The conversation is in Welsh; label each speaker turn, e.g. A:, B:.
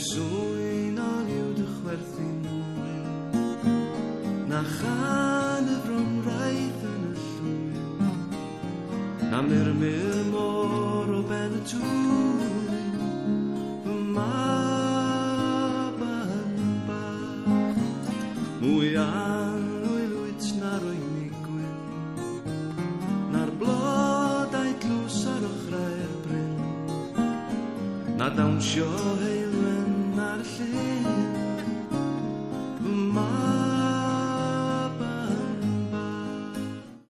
A: swyn o liw dy chwerthu mwy na chan y fromraith yn y llwy na murmur môr o ben y tŵn fy mab yn bach mwy anwyl na'r oenigwyn na'r blodau tlws ar ochrau'r bryn na dawnsio heilwen ar llyn